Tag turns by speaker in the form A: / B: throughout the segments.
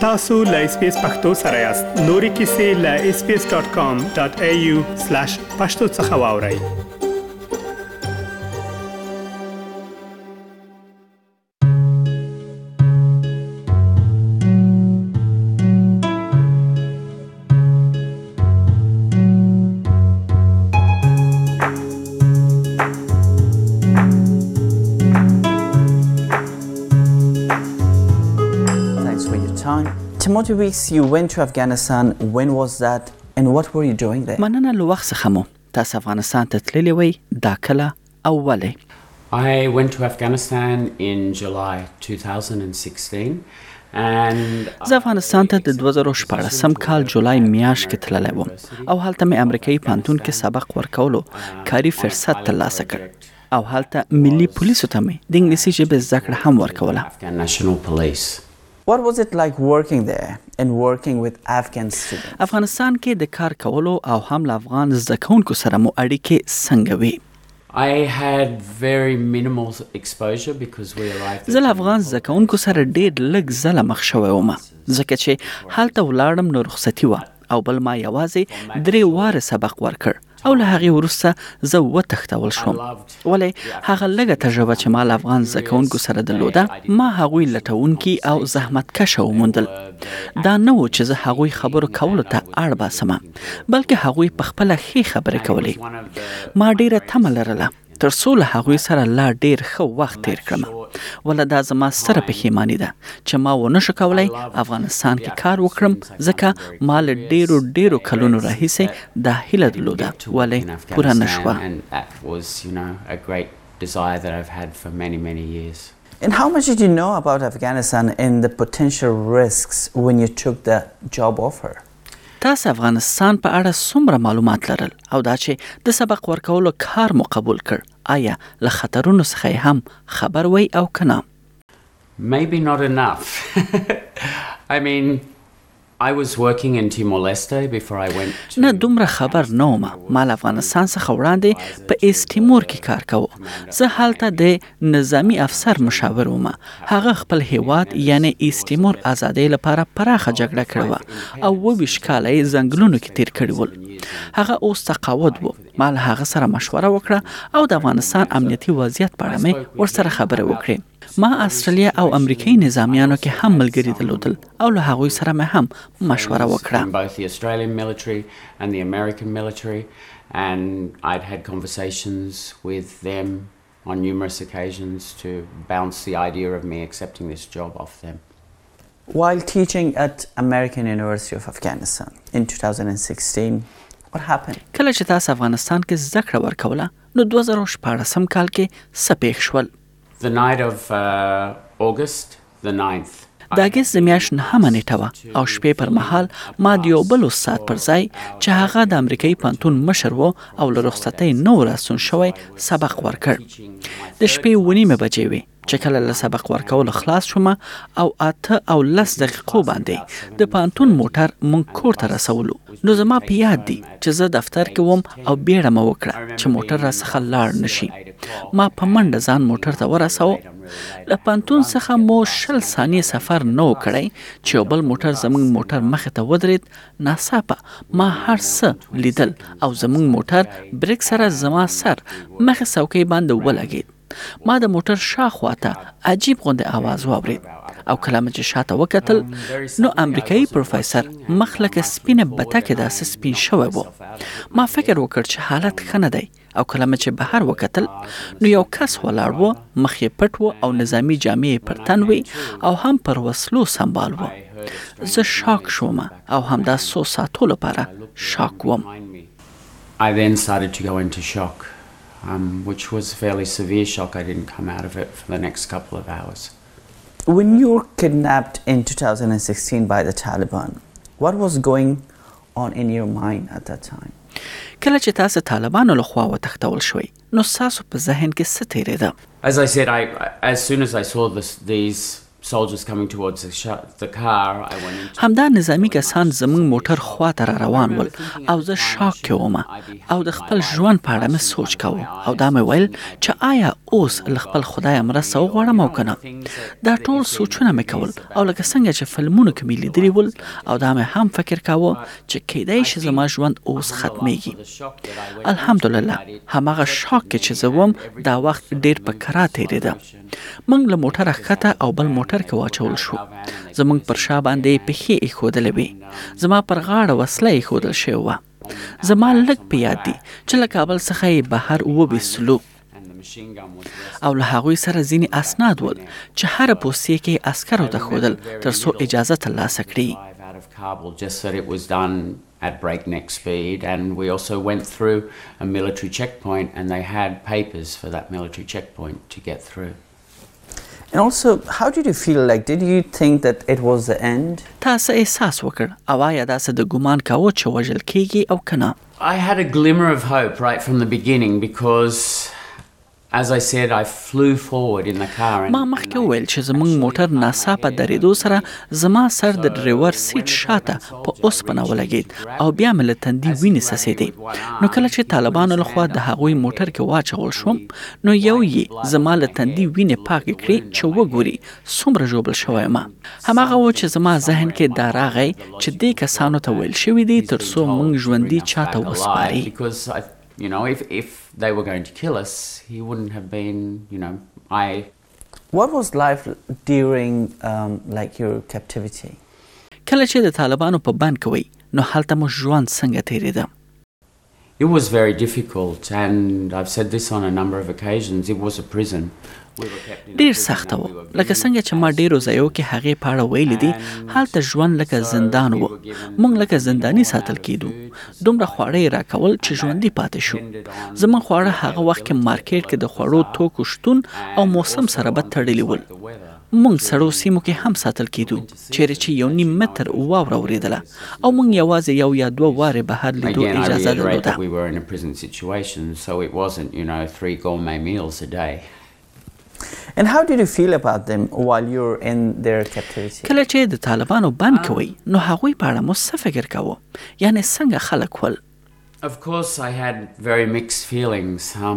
A: tasu.lspace.pakto سره یاست. نوري کیسې له sbs.com.au/pakto څخه واورئ.
B: Timothy Weeks, you went to Afghanistan. When was that and what were you doing there?
C: مننه له وخت څخه مو تاسو افغانستان ته تللی وئ دا کله او ولې؟
D: I went to Afghanistan in July 2016 and
C: زه افغانستان ته د 2014 کال جولای میاشت کې تللی وم او هلته مې امریکایي پوهنتون کې سبق ورکولو کاري فرصت ترلاسه کړ او هلته ملي پولیسو ته مې د انګلیسي ژبې زده کړه هم ورکوله.
D: Afghan National Police.
B: What was it like working there and working with Afghan students?
C: افغانستان کې د کار کولو او هم له افغان زده کوونکو سره مو اړیکې څنګه وې؟
D: I had very minimal exposure because we arrived.
C: زه له افغان زده کوونکو سره ډېر لږ ځله مخ شوی وم ځکه چې هلته ولاړم نو رخصتي وه او بل ما یوازې 3 واره سبق ورکړ او له هغې وروسته زه وتښتول شوم ولې هغه لږه تجربه چې ما له افغان زده کوونکو سره درلوده ما هغوی لټونکي او زحمتکشه وموندل. دا نه و چې زه هغوی خبرو کولو ته اړ باسم بلکې هغوی په خپله ښې خبرې کولې. ما ډیره تمه لرله تر څو له هغوی سره لا ډیر ښه وخت تیر کړم ولا دا زما ستره پښیماني ده چې ما ونه شو کولی افغانستان کې کار وکړم ځکه ما له ډیرو کلونو راهیسې دا هیله درلوده ولې پوره نه شوه.
B: And how much did you know about Afghanistan and the potential risks when you took the job offer?
C: تاسو افغانستان په اړه څومره معلومات لرل او دا چې د سبق ورکولو کار مو قبول کړ آیا له خطرونو څخه هم خبر وای او کنه؟
D: Maybe not enough. I mean, I was working in Timor-Leste before I went to...
C: نه دومره خبر نه وم. ما له افغانستان څخه وړاندې په ایست تیمور کې کار کوم. زه هلته د نظامی افسر مشاور وم. هغه خپل هیواد یعنی ایست تیمور آزادۍ لپاره پراخه جګړه کړې وه او 22 کاله یې ځنګلونو کې تیر کړي ول. هغه اوس تقاعد و. ما له هغه سره مشوره وکړه او د افغانستان امنیتي وضعیت په اړه مې ورسره خبرې وکړې. ما استرالیا او امریکایي نظامیانو کې هم ملګري درلودل او له هغوی سره مې هم مشوره وکړه.
D: Both the Australian military and the American military, and I'd had conversations with them on numerous occasions to bounce the idea of me accepting this job off them.
B: While teaching at American University of Afghanistan in 2016, what happened?
C: کله چې تاسو افغانستان کې زده کړه ورکوله نو 2014 کال کې څه پیښ شول؟
D: The night of August the 9th.
C: د اګست د میاشتې 9مه نیټه وه او شپې پر مهال ما د یو بل استاد پر ځای چې هغه د امریکایي پوهنتون مشر و او له رخصتۍ نه و راستون شوی سبق ورکړ. د شپې 9:30 بجې وې چې کله له سبق ورکولو خلاص شوم او 8 او 10 دقیقو باندې د پوهنتون موټر مونږ کور ته رسولو. نو زما په یاد دي چې زه دفتر کې وم او بیړه مې وکړه چې موټر راڅخه لاړ نشي. ما په منډه ځان موټر ته ورساوه. له پوهنتون څخه مو 20 ثانیې سفر نه و کړی چې یو بل موټر زموږ موټر مخې ته ودرېد. ناڅاپه ما هر څه لیدل او زموږ موټر بریک سره زما سر مخې څوکۍ باندې ولګېد. ما د موټر شاخوا ته عجیب غوندې आवाज واورید او کله مې چې شاته وکتل نو امریکایي پروفیسور مخ لکه سپینه بتکه داسې سپین شوی و. ما فکر وکړ چې حالت ښه نه دی او کله مې چې بهر وکتل نو یو کس ولاړ و مخ یې پټ و او نظامي جامې پر تن وې او هم پر وسلو سمبال و. زه شاک شوم او همدا څو ساعتو لپاره شاک وم.
D: I then started to go into shock. Which was a fairly severe shock. I didn't come out of it for the next couple of hours.
B: When you were kidnapped in 2016 by the Taliban, what was going on in your mind at that time?
C: کله چې تاسو طالبانو له خوا وتښتول شوي نو تاسو په ذهن کې څه تیریده؟
D: As I said, as soon as I saw these soldiers coming towards the car, I went into...
C: همدا نظامی کسان زموږ موټر خوا ته را روان ول او زه شاک کې وم او د خپل ژوند په اړه مې سوچ کاوه او دا مې ویل چې آیا اوس له خپل خدای مرسته وغواړم او که نه. دا ټول سوچونه مې کول او لکه څنګه چې فلمونو کې مې لیدلي ول او دا مې هم فکر کاوه چې کیدای شي زما ژوند اوس ختمیږي. الحمدلله هماغه شاک کې چې زه وم دا وخت ډیر په کرا تېرېده. موږ له موټره ښکته او بل موټر کې واچول شو. زموږ پر شا باندې پښې ایښودلې وې. زما پر غاړه وسله ایښودل شوې وه. زما لږ په یاد دي چې له کابل څخه یې بهر وویستلو او له هغوی سره ځینې اسناد ول چې هره پوستې کې یې عسکرو ته ښودل تر څو اجازه ترلاسه کړي.
D: out of Kabul, just that it was done at breakneck speed, and we also went through a military checkpoint, and they had papers for that military checkpoint to get through.
B: And also, how did you feel? Like, did you think that it was the end?
C: تاسو احساس وکړ او آیا داسې د ګمان کاوه چې وژل کیږي او که نه؟
D: I had a glimmer of hope right from the beginning because, as I said, I flew forward in the car.
C: ما مخکې وویل چې زموږ موټر ناڅاپه درېدو سره زما سر د ډریور سیټ شاته په اوسپنه ولګېد او بیا مې له تندي وینې څڅېدې. نو کله چې طالبانو لخوا د هغوی موټر کې واچول شوم نو یو یې زما له تندي وینې پاکې کړې چې وګوري څومره ژوبل شوی یم. هماغه و چې زما ذهن کې دا راغی چې دې کسانو ته ویل شوي دي تر څو موږ ژوندي چاته وسپاري.
D: You know, if they were going to kill us, he wouldn't have been, you know,
B: What was life during like your captivity?
C: کله چې د طالبانو په بند کې وئ نو هلته مو ژوند څنګه تېرېده؟
D: It was very difficult, and I've said this on a number of occasions. It was a prison.
C: ډیر سخته و. لکه څنګه چې ما ډیرو ځایو کې هغې په اړه ویلي دي هلته ژوند لکه زندان و. موږ لکه زنداني ساتل کېدو. دومره خواړه یې راکول چې ژوندي پاتې شو. زموږ خواړه هغه وخت کې مارکیټ کې د خوړو توکو شتون او موسم سره به تړلي ول. موږ سړو سیمو کې هم ساتل کېدو چیرې چې 1.5 متر واوره اورېدله او موږ یوازې 1 یا 2 وارې بهر لیدو اجازه درلوده.
D: We were in a prison situation, so it wasn't, you know, 3 gourmet meals a day.
B: And how did you feel about them while you were in their captivity?
C: کله چې د طالبانو بند کوي نو هغوی په اړه مو څه فکر کاوه؟ یعنې څنګه خلک ول؟
D: Of course, I had very mixed feelings.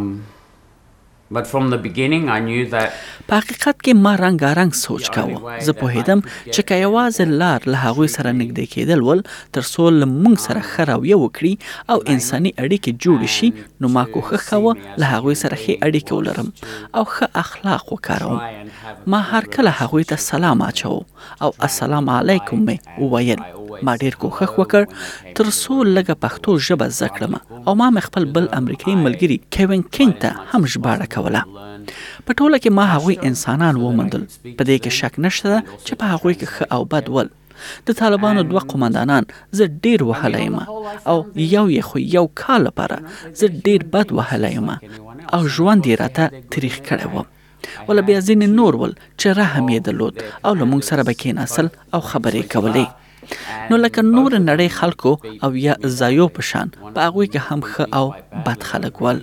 D: But from the beginning, I knew that
C: په حقیقت کې ما رنګارنګ سوچ کاوه. زه پوهېدم چې که یوازې لار له هغوی سره نږدې کېدل ول تر څو له موږ سره ښه راویه وکړي او انساني اړیکې جوړې شي نو ما کوښښ کاوه له هغوی سره ښې اړیکې ولرم او ښه اخلاق وکاروم. ما هر کله هغوی ته سلام اچوه او السلام علیکم مې وویل. ما ډیر کوښښ وکړ تر څو لږه پښتو ژبه زده کړم او ما مې خپل بل امریکایي ملګري کیوین کینګ ته هم ژباړه کوله. په ټوله کې ما هغوی انسانان وموندل. په دې کې شک نشته چې په هغوی کې ښه او بد ول. د طالبانو 2 قومندانان زه ډیر وهلی یم او یو یې خو 1 کال لپاره زه ډیر بد وهلی یم او ژوند یې راته تریخ کړی و. ولا بیا ځینې نور ول چې رحم یې درلود او له موږ سره به کېناستل او خبرې کولې. نو لکه نور نړۍ خلکو او یا ځایو په شان په هغوی کې هم ښه او بد خلک ول.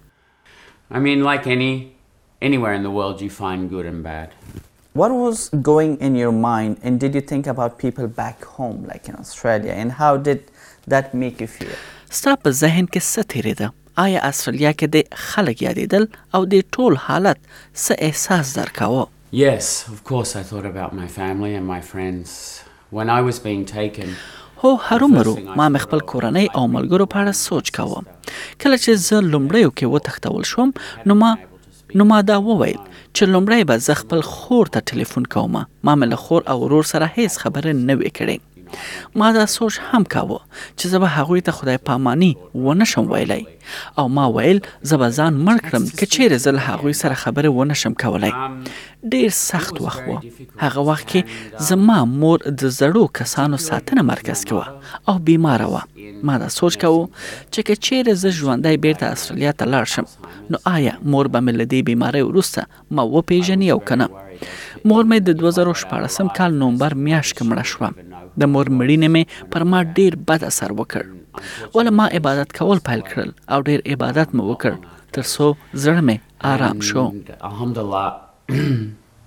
D: I mean, like anywhere in the world, you find good and bad.
B: What was going in your mind, and did you think about people back home, like in Australia, and how did that make you feel?
C: ستا په ذهن کې څه تېرېده؟ آیا استرالیا کې د خلک یادېدل او د ټول حالت څه احساس درکاوه؟
D: Yes, of course I thought about my family and my friends. When I was being taken,
C: هو هرومرو ما مې خپل کورنۍ او ملګرو په اړه سوچ کاوه. کله چې زه لومړیو کې وتښتول شوم نو ما دا وویل چې لومړی به زه خپل خور ته ټلیفون کوم. ما مې له خور او ورور سره هیڅ خبرې نه وې کړې. ما دا سوچ هم کاوه چې زه به هغوی ته خدای پاماني ونه شم ویلی او ما ویل زه به ځان مړ کړم که چیرې زه له هغوی سره خبرې ونه شم کولی. ډیر سخت وخت و. هغه وخت کې زما مور د زړو کسانو ساتنه مرکز کې وه او بیماره وه. ما دا سوچ کاوه چې که چیرې زه ژوندی بیرته استرالیا ته لاړ شم نو آیا مور به مې له دې بیمارۍ وروسته ما وپیژني او که نه. مور مې د 2014 کال نومبر میاشت کې مړه شوه. د مور مړینې مې پر ما ډیر بد اثر وکړ. وله ما عبادت کول پیل کړل او ډیر عبادت مې وکړ تر څو زړه مې آرام شو.
D: Alhamdulillah,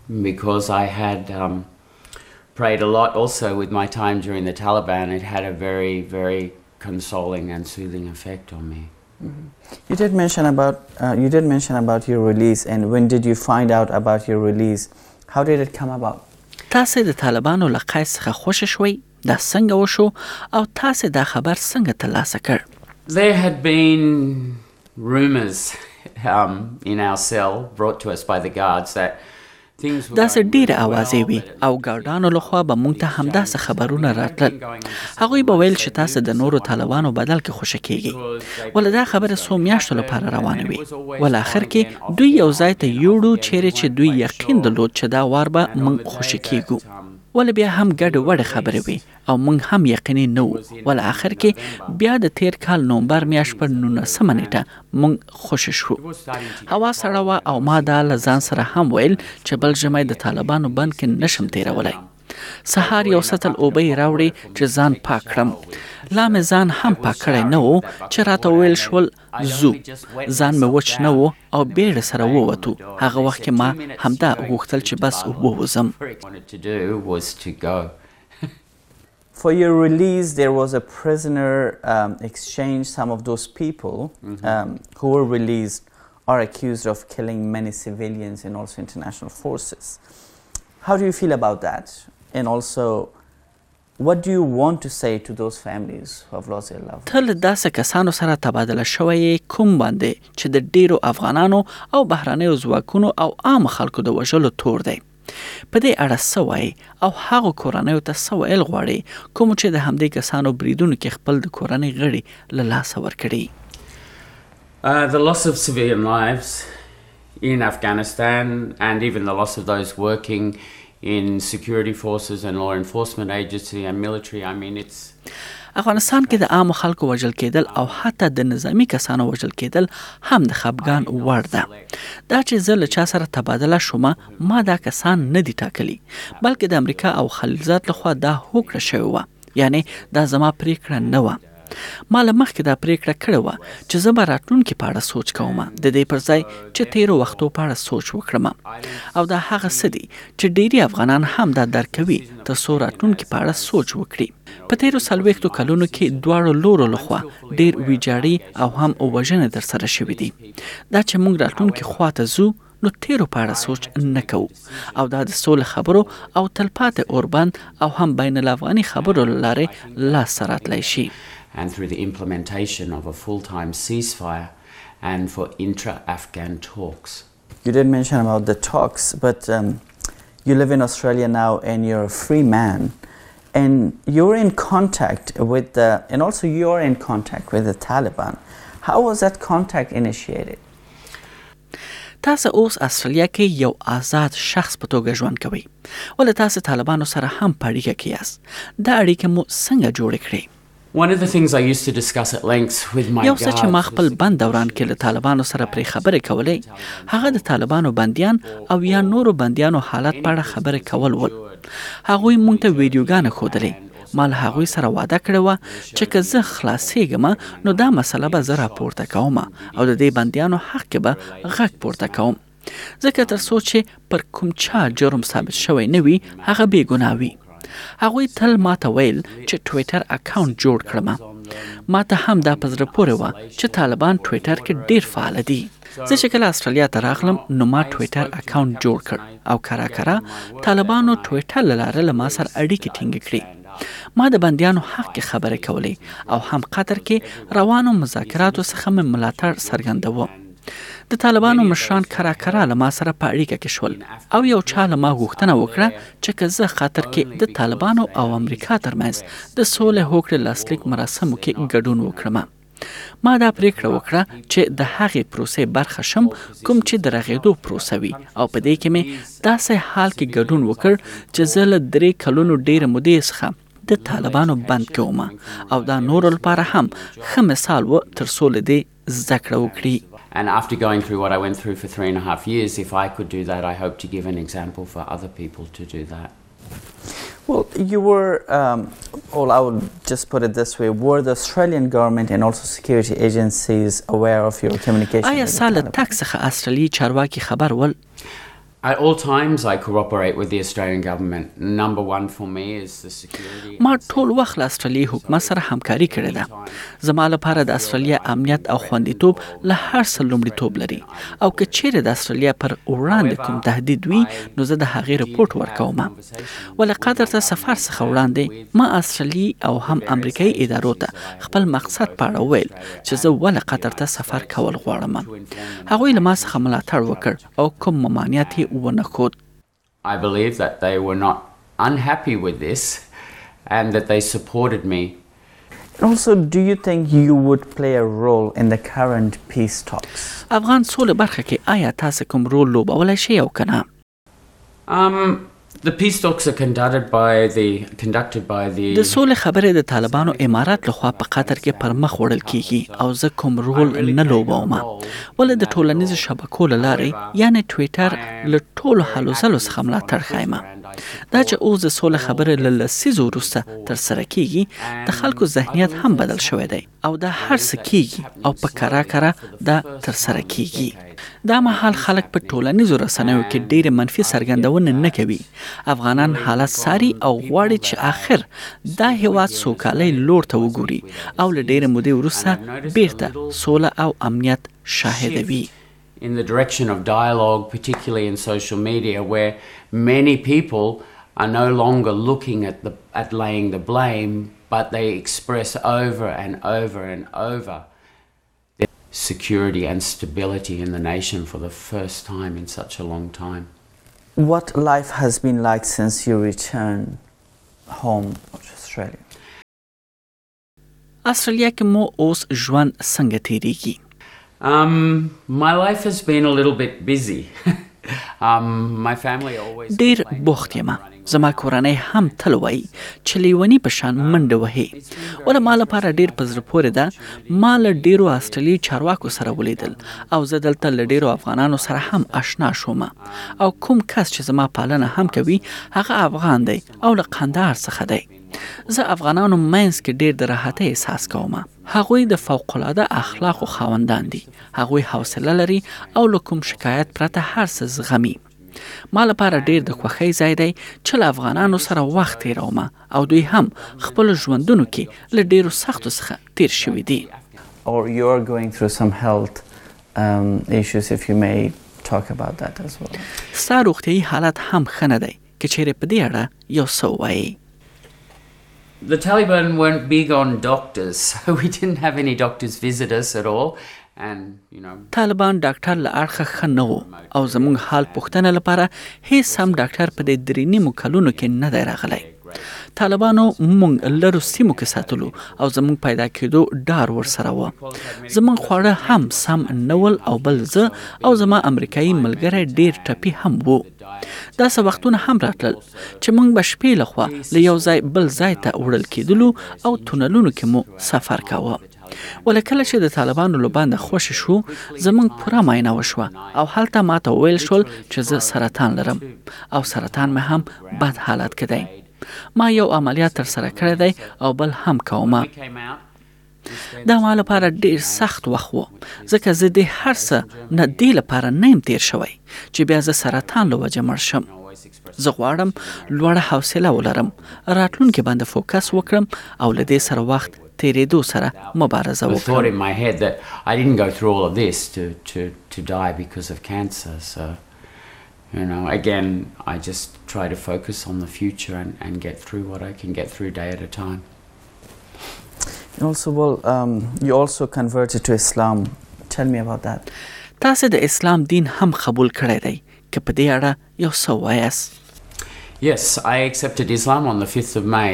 D: because I had prayed a lot also with my time during the Taliban. It had a very, very consoling and soothing effect on me.
B: You did mention about your release, and when did you find out about your release? How did it come about?
C: تاسې د طالبانو له قید څخه خوشې شوئ؟ دا څنګه وشو او تاسې دا خبر څنګه ترلاسه کړ؟
D: There had been rumours in our cell brought to us by the guards that things were
C: داسې
D: going
C: ډېرې
D: well,
C: اوازې وي
D: but
C: او ګارډانو لخوا به موږ ته همداسې خبرونه راتلل. هغوی به ویل چې تاسې د نورو طالبانو بدل کې خوشې کیږئ. ولې دا خبره څو میاشتو لپاره روانه وي. ول آخر کې دوی یو ځای ته یوړو چیرې چې دوی یقین درلود چې دا وار به موږ خوشې کیږو. ول بیا هم ګډې وډې خبرې وي او موږ هم یقیني نه وو. ول آخر کې بیا د تیر کال نومبر میاشت پر 19 نیټه موږ خوشې شو. هوا سړه وه او ما دا له ځان سره هم ویل چې بل ژمی د طالبانو بند کې نشم تیرولی. سهار یو سطل اوبه یې راوړې چې ځان پاک کړم. لا مې ځان هم پاک کړی نه و چې راته ویل شول زو. ځان مې وچ نه و او بیړه سره ووتو. هغه وخت کې ما همدا غوښتل چې بس ووځم.
B: For your release, there was a prisoner exchange. Some of those people who were released are accused of killing many civilians and also international forces. How do you feel about that? And also, what do you want to say to those families who have lost their loved ones?
C: ته له داسې کسانو سره تبادله شوی کوم باندې چې د ډیرو افغانانو او بهرنیو ځواکونو او عام خلکو د وژلو تور دی. په دې اړه څه وایي او هغو کورنیو ته څه ویل غواړي کوم چې د همدې کسانو بریدونو کې خپل د کورنۍ غړي له لاسه ورکړي؟
D: The loss of civilian lives in Afghanistan and even the loss of those working in security forces and law enforcement agency and military, I mean it's
C: افغانستان کې د عام خلکو وژل کېدل او حتی د نظامی کسانو وژل کېدل هم د خپګان وړ ده. دا چې زه له چا سره تبادله شوم ما دا کسان نه دي ټاکلي بلکې د امریکا او خلیلزاد لخوا دا هوکړه شوې وه. یعنی دا زما پریکړه نه وه. ما له مخکې دا پریکړه کړې وه چې زه به راتلونکي په اړه سوچ کوم د دې پر ځای چې تیرو وختو په اړه سوچ وکړم. او دا هغه څه دي چې ډیری افغانان هم دا درک کوي تر څو راتلونکي په اړه سوچ وکړي. په تیرو 40 کلونو کې دواړو لورو لخوا ډیر ویجاړي او هم وژنې ترسره شوې دي. دا چې موږ راتلونکي خواته ځو نو تیرو په اړه سوچ نه کوو او دا د سولې خبرو او تلپاتې اوربند او هم بین الافغاني خبرو له لارې لاسته راتلی شي.
D: and through the implementation of a full-time ceasefire and for intra-Afghan talks.
B: You did mention about the talks, but you live in Australia now and you're a free man, and you're in contact with and also you're in contact with the Taliban. How was that contact initiated?
C: تاسو اوس استرالیا کې یو آزاد شخص په توګه ژوند کوئ. ولې تاسو طالبانو سره هم په اړیکه کې یاست؟ دا اړیکه مو څنګه جوړې کړې؟
D: One of the things I used to discuss at length with my
C: یو څه چې ما خپل بند دوران کې له طالبانو سره پرې خبرې کولې هغه د طالبانو بندیان او یا نورو بندیانو حالت په اړه خبرې کول ول. هغوی مونږ ته ویډیوګانې ښودلې. ما له هغوی سره وعده کړې وه چې که زه خلاصېږم نو دا مسله به زه راپورته کوم او د دې بندیانو حق کې به غږ پورته کوم. ځکه تر څو چې پر کوم چا جرم ثابت شوی نه وي هغه بې ګناه وي. هغوی تل ما ته ویل چې ټویټر اکاونټ جوړ کړم. ما ته هم دا په زړه پورې وه چې طالبان ټویټر کې ډیر فعال دي. زه چې کله استرالیا ته راغلم نو ما ټویټر اکاونټ جوړ کړ او کرا طالبانو ټویټر له لارې له ما سره اړیکې ټینګې کړې. ما د بندیانو حق کې خبرې کولې او هم قطر کې روانو مذاکراتو څخه مې ملاتړ څرګنداوه. د طالبانو مشران کرا له ما سره په اړیکه کې شول او یو چا له ما غوښتنه وکړه چې که زه خاطر کې د طالبانو او امریکا ترمنځ د سولې هوکړې لاسلیک مراسمو کې ګډون وکړم. ما دا پریکړه وکړه چې د هغې پروسې برخه شم کوم چې د رغېدو پروسه وي او په دې کې مې داسې حال کې ګډون وکړ چې زه له 3 کلونو ډېره مودې څخه د طالبانو بند کوم او دا نورو لپاره هم ښه مثال و تر څو له دې زده کړه وکړي.
D: And after going through what I went through for 3.5 years, if I could do that, I hope to give an example for other people to do that.
B: Well, you were, I would just put it this way, were the Australian government and also security agencies aware of your communication?
C: آیا سال تک څخه استرالی چارواکي خبر ول؟
D: At all times, I cooperate with the Australian government. Number one for me is the security.
C: ما ټول وخت له استرالیا حکومت سره همکاري کړې ده. زما لپاره د استرالیا امنیت او خوندیتوب له هر څه لومړیتوب لري او که چیرې د استرالیا پر وړاندې کوم تهدید وي نو زه د هغې رپورټ ورکوم. ولې قطر ته سفر څخه وړاندې ما استرالیا او هم امریکایي ادارو ته خپل مقصد په اړه وویل چې زه ولې قطر ته سفر کول غواړم. هغوی له ما څخه ملاتړ وکړ او کوم ممانعت یې ونه ښود.
D: I believe that they were not unhappy with this and that they supported me.
B: Also, do you think you would play a role in the current peace talks?
C: افغان سولې برخه کې آیا تاسو کوم رول لوبولی شئ او که نه؟
D: The peace talks are conducted by the
C: د سولې خبرې د طالبانو امارات لخوا په قطر کې پر مخ وړل کیږي او زه کوم رول نه لوبوم. ولې د ټولنیزو شبکو له لارې یعنې ټویټر له ټولو هلو ځلو څخه ملاتړ ښیم. دا چې اوس د سولې خبرې له لسیزو وروسته ترسره کیږي د خلکو ذهنیت هم بدل شوی دی او دا هر څه کیږي او په کرا دا ترسره کیږي. دا مهال خلک په ټولنیزو رسنیو کې ډېرې منفي څرګندونه نه کوي. افغانان حالت ساري او غواړي چې آخر دا هیواد سوکالۍ لور ته وګوري او له ډېرې مودې وروسته بیرته سوله او امنیت شاهده وي.
D: In the direction of dialogue, particularly in social media, where many people are no longer looking at laying the blame, but they express over and over and over their security and stability in the nation for the first time in such a long time.
B: What life has been like since you returned home to Australia?
C: استرالیا کې مو اوس ژوند څنګه تیریږي؟
D: My life has been a little bit busy. My family always
C: ډیر بوخت یم. زما کورنۍ هم تل وایي چې لیونی په شان منډه وهي. وله ما لپاره ډیر په زړه پورې ده. ما له ډیرو استرالیایي چارواکو سره ولیدل او زه دلته له ډیرو افغانانو سره هم آشنا شوم او کوم کس چې زما پالنه هم کوي هغه افغان دی او له قندهار څخه دی. زه افغانانو منځ کې ډیر د راحتۍ احساس کوم. هغوی د فوق‌العاده اخلاقو خاوندان دي. هغوی حوصله لري او له کوم شکایت پرته هر څه زغمي. ما لپاره ډیر د خوښۍ ځای دی چې له افغانانو سره وخت تیروم او دوی هم خپل ژوندونو کې له ډیرو سختو څخه تیر شوي دي.
B: Or you're going through some health issues, if you may talk about that as well.
C: ستا روغتیایي حالت هم ښه نه دی که چیرې په دې اړه یو څه ووایې.
D: The Taliban weren't big on doctors, so we didn't have any doctors visit us at all. And, you know,
C: طالبان ډاکټر له اړخه ښه نه و او زموږ حال پوښتنه لپاره هیڅ هم ډاکټر په دې 3.5 کلونو کې نه دی راغلی. طالبانو موږ لرو سیمو کې ساتلو او زموږ پیدا کېدو ډار ورسره و. زموږ خواړه هم سم نه ول او بل زه او زما امریکایي ملګری ډیر ټپي هم وو. داسې وختونه هم راتلل چې موږ به شپې لخوا له یو ځای بل ځای ته وړل کېدلو او تونلونو کې مو سفر کاوه. ولې کله چې د طالبانو له بانده خوشې شو زموږ پوره معاینه وشوه او هلته ماته وویل شول چې زه سرطان لرم او سرطان مې هم بد حالت کې دی. ما یو عملیات ترسره کړی دی او بل هم کوم. دا ما لپاره ډیر سخت وخت و ځکه زه د هر څه نه دې لپاره نه یم تیر شوی چې بیا زه سرطان له وجې مړ شم. زه غواړم لوړه حوصله ولرم، راتلونکي باندې فوکس وکړم او له دې سره وخت تیریدو سره مبارزه
D: I thought
C: وکړم.
D: in my head that I didn't go through all of this to die because of cancer. So, you know, again, I just try to focus on the future and get through what I can get through day at a time.
B: Also, you also converted to Islam. Tell me about that.
C: تاسو د اسلام دین هم قبول کړی دی که په دې اړه یو څه وایاست؟
D: Yes, I accepted Islam on the 5th of May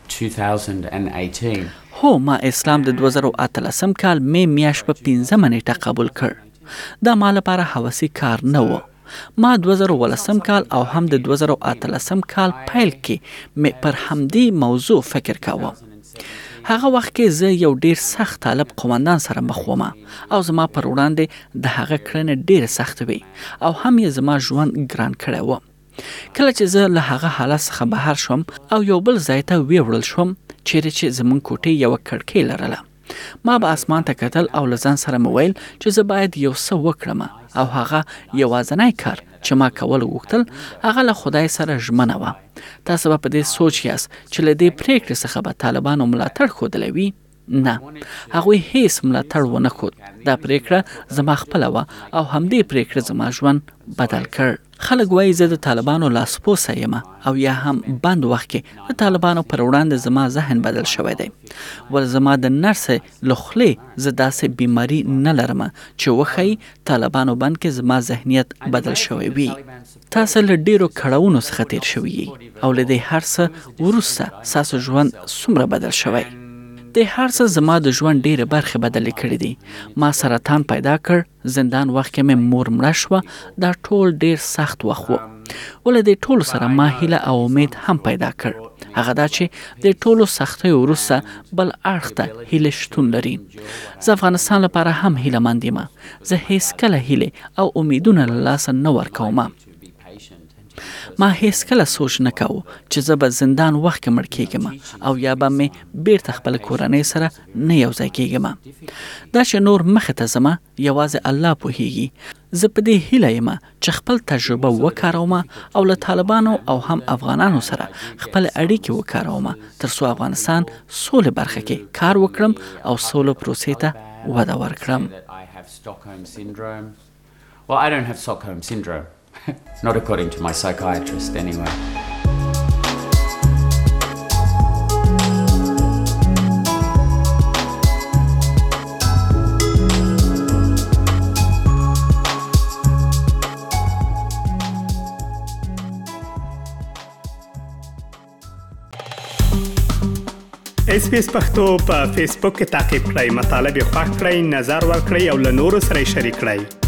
D: 2018.
C: هو ما اسلام د 2018 کال می میاشت په 15 نیټه قبول کړ. دا ما لپاره هوسي کار نه و. ما 2018 کال او هم د 2018 کال پیل کې مې پر همدې موضوع فکر کاوه. هغه وخت کې زه یو ډیر سخت طالب قومندان سره مخ وم او زما پر وړاندې د هغه کړنې ډیره سخت وي او هم یې زما ژوند ګران کړی و. کله چې زه له هغه حالت څخه بهر شوم او یو بل ځای ته ویوړل شوم چیرې چې زموږ کوټې یوه کړکۍ لرله، ما به اسمان ته کتل او له ځان سره مې ویل چې زه باید یو څه وکړم او هغه یوازینی کار چې ما کول غوښتل هغه له خدای سره ژمنه وه. تاسو به په دې سوچ یاست چې له دې پریکړې څخه به طالبانو ملاتړ ښودلی وي؟ نه، هغوی هیڅ ملاتړ ونه ښود. دا پریکړه زما خپله وه او همدې پریکړه زما ژوند بدل کړ. خلک وایي زه د طالبانو لاسپوڅی یم او یا هم بند وخت کې د طالبانو پر وړاندې زما ذهن بدل شوی دی. ول زما د نرسې له خولې زه داسې بیماري نه لرم چې وښایي طالبانو بند کې زما ذهنیت بدل شوی وي. تاسو له ډیرو کړاوونو څخه تیر شوي یئ او له دې هر څه وروسته ستاسو ژوند څومره بدل شوی. د هر څه زما د ژوند ډیره برخه بدلې کړې دي. ما سرطان پیدا کړ، زندان وخت کې مې مور مړه شوه. دا ټول ډیر سخت وخت و. ول د ټولو سره ما هیله او امید هم پیدا کړ. هغه دا چې د ټولو سختیو وروسته بل اړخ ته هیله شتون لري. زه افغانستان لپاره هم هیله مند یم. زه هیڅکله هیله او امیدونه له لاسه نه ورکوم. ما هیڅ کله سوچ نه کاوه چې زه به زندان وخت کې مړ کېږم او یا به مې بیرته خپل کورنۍ سره نه یوځای کېږم. دا چې نور مخې ته ځم یوازې الله پوهیږي. زه په دې هیله یم چې خپل تجربه وکاروم او له طالبانو او هم افغانانو سره خپل اړیکې وکاروم تر څو افغانستان سولې برخه کې کار وکړم او سولې پروسې ته وده ورکړم.
D: Well, I don't have Stockholm syndrome. Not according to my psychiatrist, anyway.
A: SBS پښتو په فیسبوک کې تعقیب کړئ، مطالب یې خوښ کړئ، نظر ورکړئ او له نورو سره یې شریک کړئ.